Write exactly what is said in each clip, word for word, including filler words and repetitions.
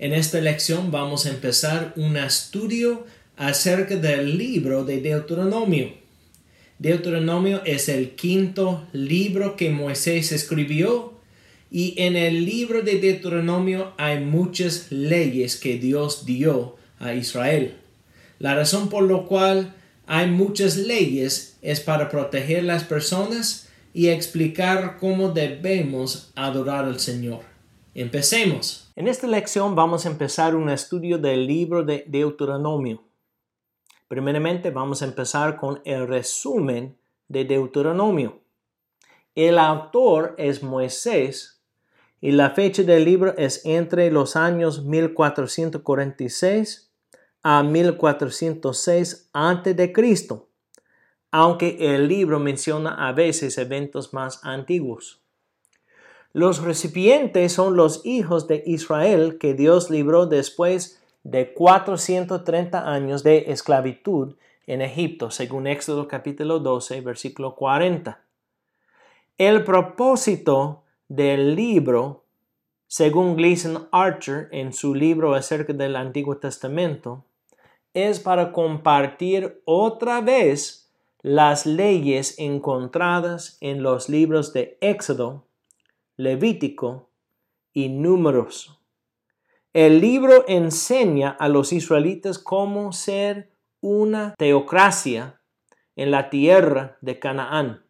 En esta lección vamos a empezar un estudio acerca del libro de Deuteronomio. Deuteronomio es el quinto libro que Moisés escribió y en el libro de Deuteronomio hay muchas leyes que Dios dio a Israel. La razón por la cual hay muchas leyes es para proteger las personas y explicar cómo debemos adorar al Señor. Empecemos. En esta lección vamos a empezar un estudio del libro de Deuteronomio. Primeramente vamos a empezar con el resumen de Deuteronomio. El autor es Moisés y la fecha del libro es entre los años mil cuatrocientos cuarenta y seis a mil cuatrocientos seis antes de Cristo, aunque el libro menciona a veces eventos más antiguos. Los recipientes son los hijos de Israel que Dios libró después de cuatrocientos treinta años de esclavitud en Egipto, según Éxodo capítulo doce, versículo cuarenta. El propósito del libro, según Gleason Archer en su libro acerca del Antiguo Testamento, es para compartir otra vez las leyes encontradas en los libros de Éxodo, Levítico y Números. El libro enseña a los israelitas cómo ser una teocracia en la tierra de Canaán.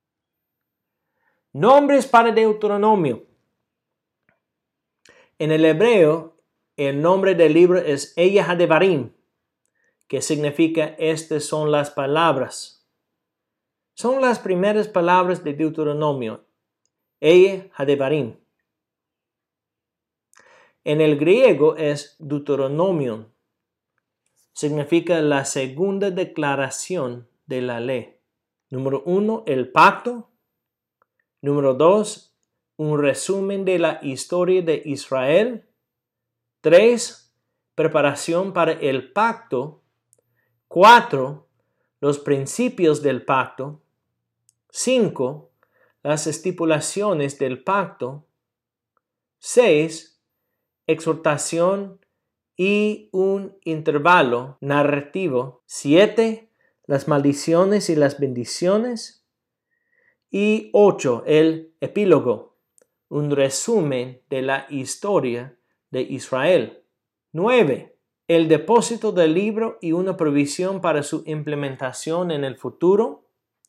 Nombres para Deuteronomio. En el hebreo, el nombre del libro es Eya Hadevarim, que significa estas son las palabras. Son las primeras palabras de Deuteronomio. Eya Hadevarim. En el griego es Deuteronomion. Significa la segunda declaración de la ley. Número uno, el pacto. Número dos, un resumen de la historia de Israel. Tres, preparación para el pacto. Cuatro, los principios del pacto. Cinco, las estipulaciones del pacto. Seis, exhortación y un intervalo narrativo. Siete, las maldiciones y las bendiciones. Y ocho, el epílogo, un resumen de la historia de Israel. Nueve, el depósito del libro y una provisión para su implementación en el futuro.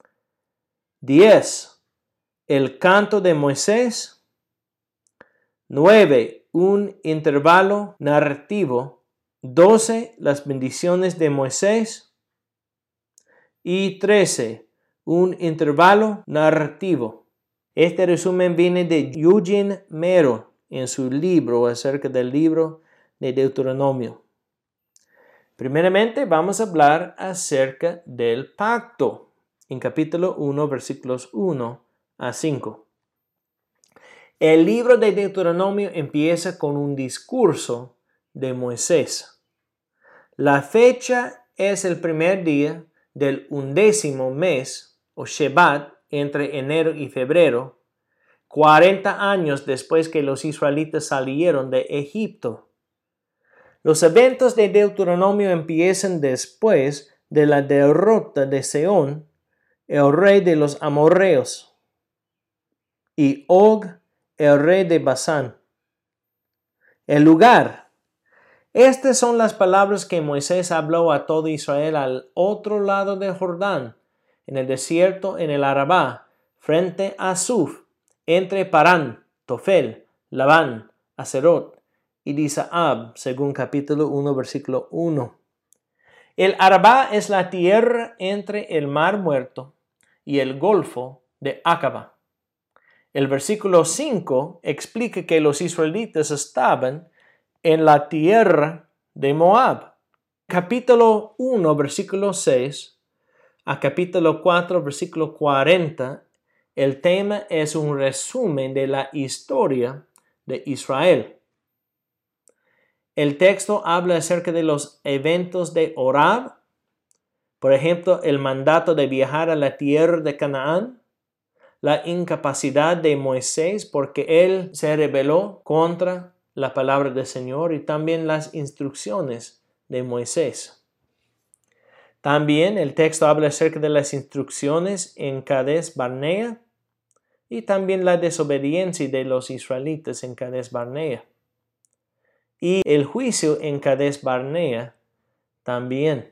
Diez, el canto de Moisés. Nueve, un intervalo narrativo. Doce, las bendiciones de Moisés. Y trece, un intervalo narrativo. Este resumen viene de Eugene Merrill en su libro acerca del libro de Deuteronomio. Primeramente vamos a hablar acerca del pacto en capítulo uno, versículos uno a cinco. El libro de Deuteronomio empieza con un discurso de Moisés. La fecha es el primer día del undécimo mes, o Shevat, entre enero y febrero, cuarenta años después que los israelitas salieron de Egipto. Los eventos de Deuteronomio empiezan después de la derrota de Sehón, el rey de los amorreos, y Og, el rey de Basán. El lugar. Estas son las palabras que Moisés habló a todo Israel al otro lado del Jordán, en el desierto, en el Arabá, frente a Suf, entre Parán, Tofel, Labán, Aserot y Disaab, según capítulo uno, versículo uno. El Arabá es la tierra entre el Mar Muerto y el Golfo de Acaba. El versículo cinco explica que los israelitas estaban en la tierra de Moab. Capítulo uno, versículo seis a capítulo cuatro, versículo cuarenta, el tema es un resumen de la historia de Israel. El texto habla acerca de los eventos de Horab, por ejemplo, el mandato de viajar a la tierra de Canaán, la incapacidad de Moisés porque él se rebeló contra la palabra del Señor y también las instrucciones de Moisés. También el texto habla acerca de las instrucciones en Cades Barnea y también la desobediencia de los israelitas en Cades Barnea. Y el juicio en Cades Barnea también.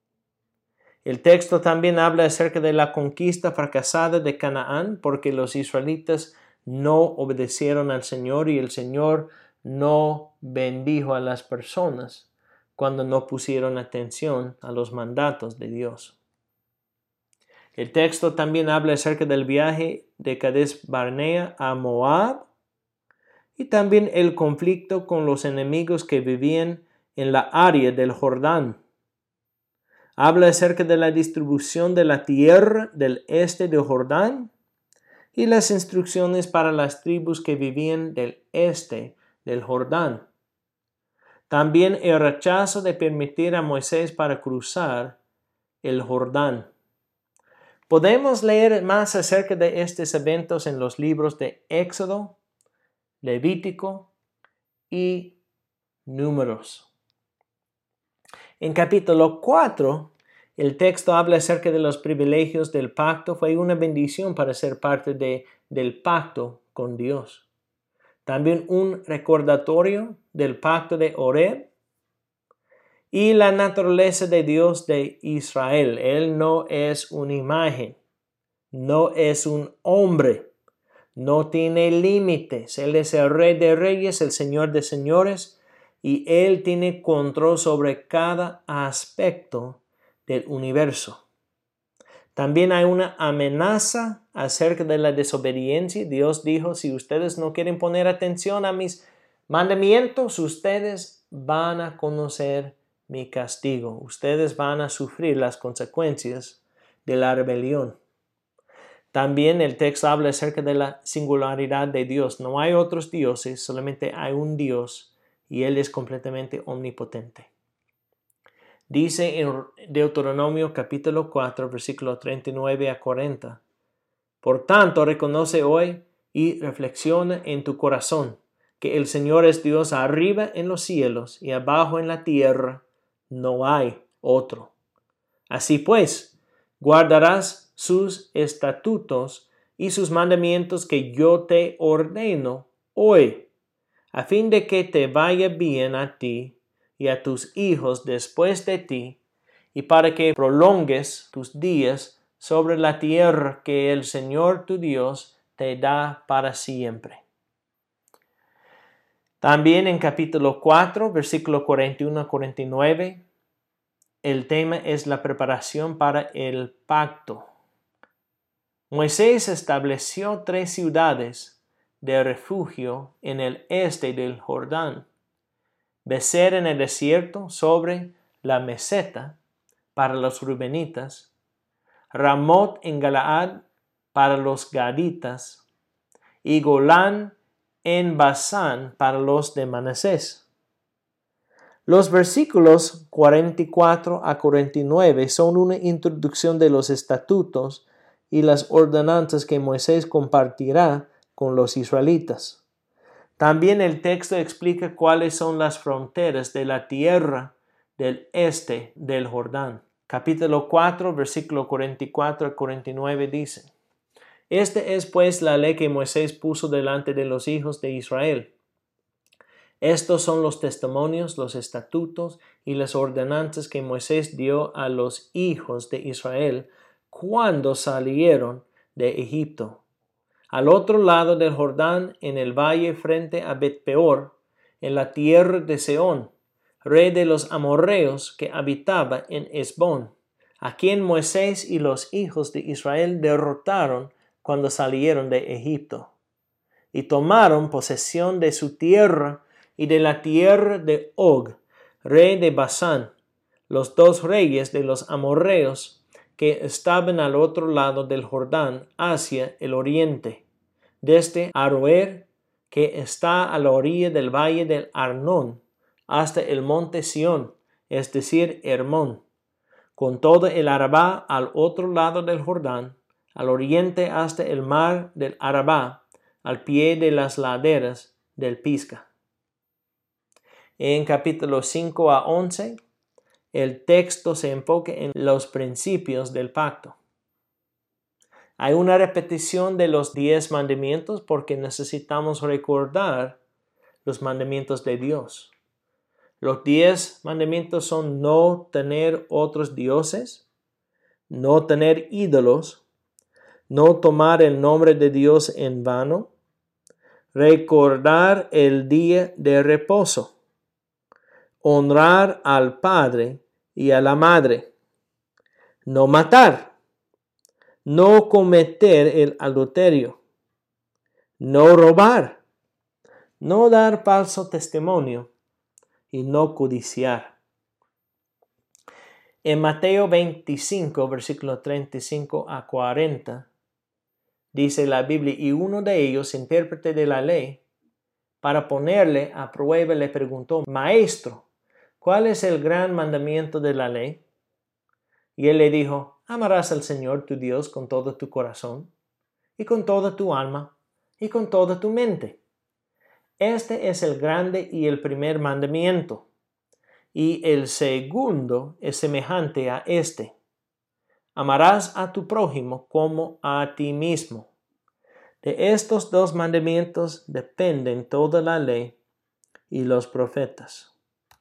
El texto también habla acerca de la conquista fracasada de Canaán porque los israelitas no obedecieron al Señor y el Señor no bendijo a las personas cuando no pusieron atención a los mandatos de Dios. El texto también habla acerca del viaje de Cades Barnea a Moab y también el conflicto con los enemigos que vivían en la área del Jordán. Habla acerca de la distribución de la tierra del este del Jordán y las instrucciones para las tribus que vivían del este del Jordán. También el rechazo de permitir a Moisés para cruzar el Jordán. Podemos leer más acerca de estos eventos en los libros de Éxodo, Levítico y Números. En capítulo cuatro, el texto habla acerca de los privilegios del pacto. Fue una bendición para ser parte de, del pacto con Dios. También un recordatorio del pacto de Horeb y la naturaleza de Dios de Israel. Él no es una imagen, no es un hombre, no tiene límites. Él es el Rey de Reyes, el Señor de Señores, y Él tiene control sobre cada aspecto del universo. También hay una amenaza acerca de la desobediencia. Dios dijo, si ustedes no quieren poner atención a mis mandamientos, ustedes van a conocer mi castigo. Ustedes van a sufrir las consecuencias de la rebelión. También el texto habla acerca de la singularidad de Dios. No hay otros dioses, solamente hay un Dios y Él es completamente omnipotente. Dice en Deuteronomio capítulo cuatro, versículos treinta y nueve a cuarenta. Por tanto, reconoce hoy y reflexiona en tu corazón que el Señor es Dios arriba en los cielos y abajo en la tierra. No hay otro. Así pues, guardarás sus estatutos y sus mandamientos que yo te ordeno hoy, a fin de que te vaya bien a ti y a tus hijos después de ti, y para que prolongues tus días sobre la tierra que el Señor tu Dios te da para siempre. También en capítulo cuatro, versículo cuarenta y uno a cuarenta y nueve, el tema es la preparación para el pacto. Moisés estableció tres ciudades de refugio en el este del Jordán. Becer en el desierto sobre la meseta para los rubenitas, Ramot en Galaad para los gaditas y Golán en Basán para los de Manasés. Los versículos cuarenta y cuatro a cuarenta y nueve son una introducción de los estatutos y las ordenanzas que Moisés compartirá con los israelitas. También el texto explica cuáles son las fronteras de la tierra del este del Jordán. Capítulo cuatro, versículo cuarenta y cuatro a cuarenta y nueve dice: Esta es pues la ley que Moisés puso delante de los hijos de Israel. Estos son los testimonios, los estatutos y las ordenanzas que Moisés dio a los hijos de Israel cuando salieron de Egipto. Al otro lado del Jordán, en el valle frente a Bet-peor, en la tierra de Sehón, rey de los amorreos que habitaba en Hesbón, a quien Moisés y los hijos de Israel derrotaron cuando salieron de Egipto, y tomaron posesión de su tierra y de la tierra de Og, rey de Basán, los dos reyes de los amorreos que estaban al otro lado del Jordán hacia el oriente, desde Aroer, que está a la orilla del valle del Arnón, hasta el monte Sión, es decir, Hermón, con todo el Arabá al otro lado del Jordán, al oriente hasta el mar del Arabá, al pie de las laderas del Pisga. En capítulo cinco a once, el texto se enfoca en los principios del pacto. Hay una repetición de los diez mandamientos porque necesitamos recordar los mandamientos de Dios. Los diez mandamientos son no tener otros dioses, no tener ídolos, no tomar el nombre de Dios en vano, recordar el día de reposo, honrar al padre y a la madre, no matar, no cometer el adulterio, no robar, no dar falso testimonio y no codiciar. En Mateo veinticinco, versículo treinta y cinco a cuarenta, dice la Biblia, y uno de ellos, intérprete de la ley, para ponerle a prueba le preguntó, Maestro, ¿cuál es el gran mandamiento de la ley? Y él le dijo, amarás al Señor tu Dios con todo tu corazón, y con toda tu alma, y con toda tu mente. Este es el grande y el primer mandamiento. Y el segundo es semejante a este. Amarás a tu prójimo como a ti mismo. De estos dos mandamientos dependen toda la ley y los profetas.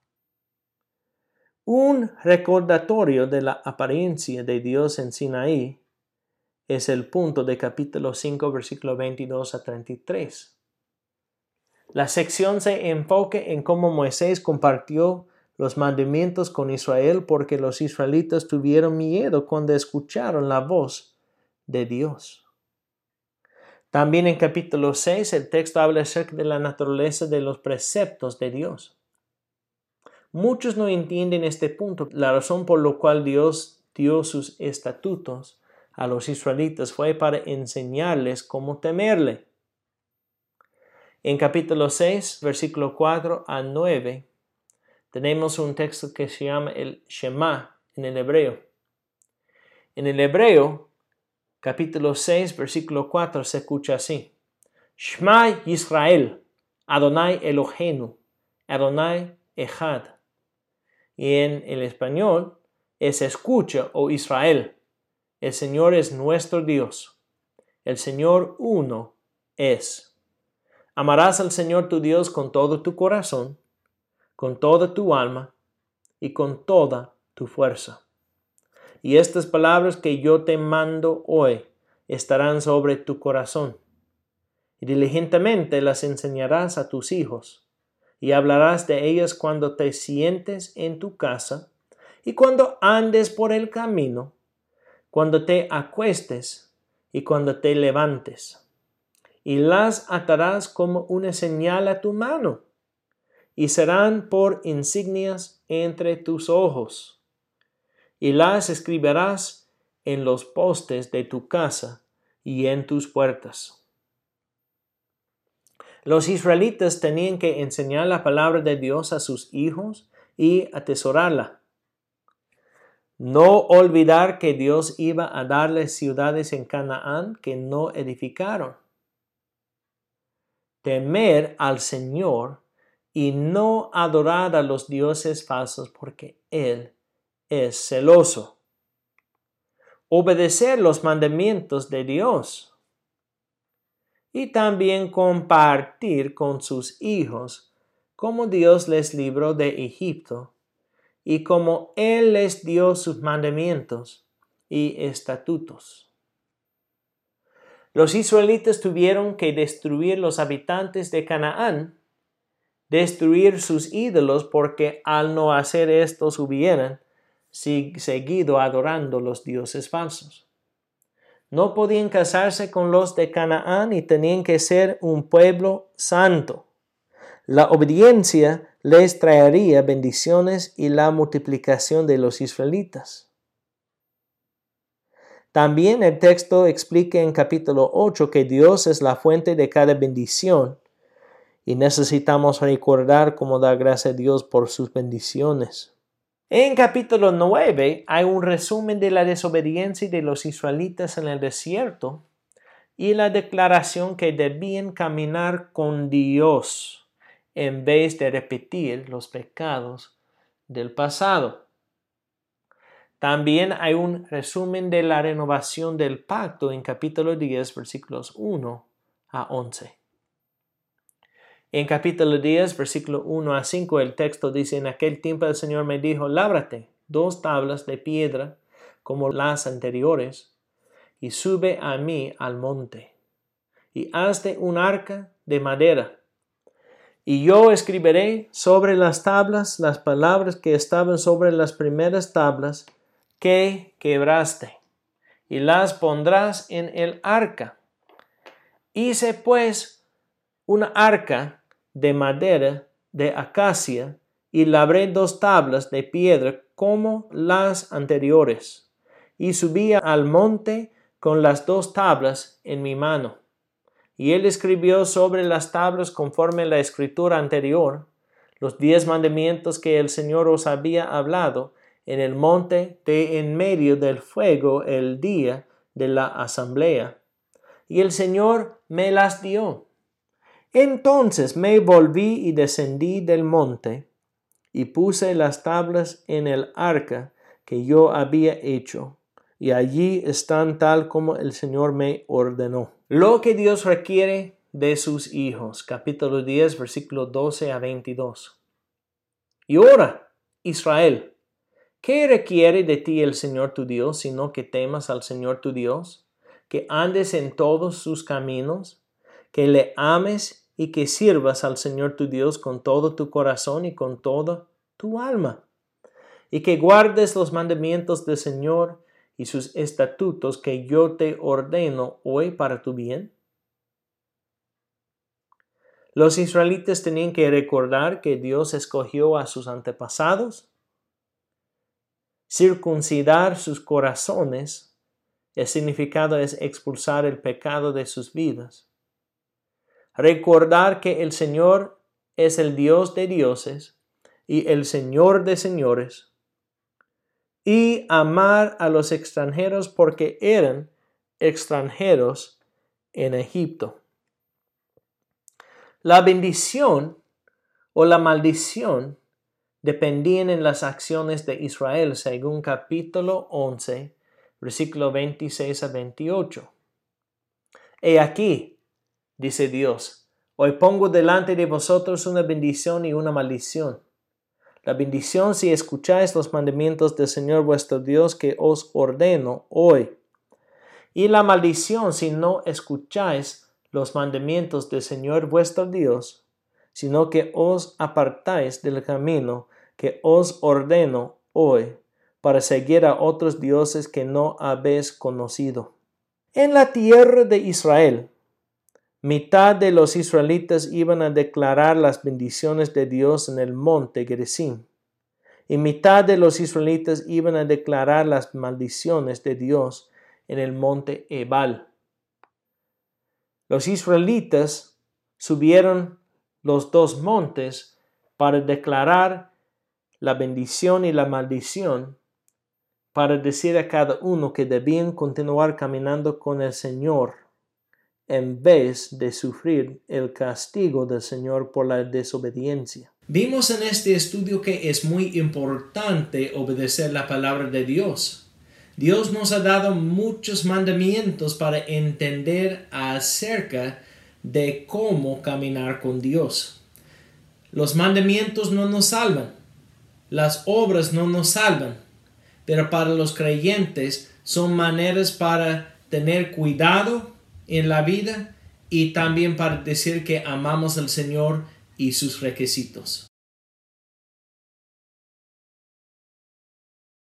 Un recordatorio de la apariencia de Dios en Sinaí es el punto de capítulo cinco, versículo veintidós a treinta y tres. La sección se enfoca en cómo Moisés compartió los mandamientos con Israel porque los israelitas tuvieron miedo cuando escucharon la voz de Dios. También en capítulo seis el texto habla acerca de la naturaleza de los preceptos de Dios. Muchos no entienden este punto. La razón por la cual Dios dio sus estatutos a los israelitas fue para enseñarles cómo temerle. En capítulo seis, versículo cuatro a nueve, tenemos un texto que se llama el Shema en el hebreo. En el hebreo, capítulo seis, versículo cuatro, se escucha así. Shema Yisrael, Adonai Eloheinu, Adonai Echad. Y en el español es escucha, oh Israel, el Señor es nuestro Dios. El Señor uno es. Amarás al Señor tu Dios con todo tu corazón, con toda tu alma y con toda tu fuerza. Y estas palabras que yo te mando hoy estarán sobre tu corazón. Y diligentemente las enseñarás a tus hijos, y hablarás de ellas cuando te sientes en tu casa, y cuando andes por el camino, cuando te acuestes y cuando te levantes. Y las atarás como una señal a tu mano, y serán por insignias entre tus ojos. Y las escribirás en los postes de tu casa y en tus puertas. Los israelitas tenían que enseñar la palabra de Dios a sus hijos y atesorarla. No olvidar que Dios iba a darles ciudades en Canaán que no edificaron. Temer al Señor y no adorar a los dioses falsos porque Él es celoso. Obedecer los mandamientos de Dios. Y también compartir con sus hijos cómo Dios les libró de Egipto y cómo Él les dio sus mandamientos y estatutos. Los israelitas tuvieron que destruir los habitantes de Canaán, destruir sus ídolos porque al no hacer esto hubieran seguido adorando los dioses falsos. No podían casarse con los de Canaán y tenían que ser un pueblo santo. La obediencia les traería bendiciones y la multiplicación de los israelitas. También el texto explica en capítulo ocho que Dios es la fuente de cada bendición y necesitamos recordar cómo dar gracias a Dios por sus bendiciones. En capítulo nueve hay un resumen de la desobediencia de los israelitas en el desierto y la declaración que debían caminar con Dios en vez de repetir los pecados del pasado. También hay un resumen de la renovación del pacto en capítulo diez, versículos uno a once. En capítulo diez, versículo uno a cinco, el texto dice: En aquel tiempo el Señor me dijo, lábrate dos tablas de piedra como las anteriores, y sube a mí al monte, y hazte un arca de madera. Y yo escribiré sobre las tablas las palabras que estaban sobre las primeras tablas que quebraste, y las pondrás en el arca. Hice pues una arca de madera de acacia, y labré dos tablas de piedra como las anteriores, y subí al monte con las dos tablas en mi mano. Y él escribió sobre las tablas, conforme a la escritura anterior, los diez mandamientos que el Señor os había hablado en el monte de en medio del fuego el día de la asamblea. Y el Señor me las dio. Entonces me volví y descendí del monte, y puse las tablas en el arca que yo había hecho, y allí están tal como el Señor me ordenó. Lo que Dios requiere de sus hijos. Capítulo diez, versículos doce a veintidós. Y ahora, Israel, ¿qué requiere de ti el Señor tu Dios, sino que temas al Señor tu Dios, que andes en todos sus caminos, que le ames y que sirvas al Señor tu Dios con todo tu corazón y con toda tu alma, y que guardes los mandamientos del Señor y sus estatutos que yo te ordeno hoy para tu bien? Los israelitas tenían que recordar que Dios escogió a sus antepasados, circuncidar sus corazones. El significado es expulsar el pecado de sus vidas. Recordar que el Señor es el Dios de dioses y el Señor de señores. Y amar a los extranjeros porque eran extranjeros en Egipto. La bendición o la maldición dependían en las acciones de Israel, según capítulo once, versículo veintiséis a veintiocho. He aquí, dice Dios, hoy pongo delante de vosotros una bendición y una maldición. La bendición si escucháis los mandamientos del Señor vuestro Dios que os ordeno hoy. Y la maldición si no escucháis los mandamientos del Señor vuestro Dios, sino que os apartáis del camino que os ordeno hoy, para seguir a otros dioses que no habéis conocido. En la tierra de Israel, mitad de los israelitas iban a declarar las bendiciones de Dios en el monte Gerizim, y mitad de los israelitas iban a declarar las maldiciones de Dios en el monte Ebal. Los israelitas subieron los dos montes para declarar la bendición y la maldición, para decir a cada uno que debían continuar caminando con el Señor en vez de sufrir el castigo del Señor por la desobediencia. Vimos en este estudio que es muy importante obedecer la palabra de Dios. Dios nos ha dado muchos mandamientos para entender acerca de cómo caminar con Dios. Los mandamientos no nos salvan, las obras no nos salvan, pero para los creyentes son maneras para tener cuidado en la vida y también para decir que amamos al Señor y sus requisitos.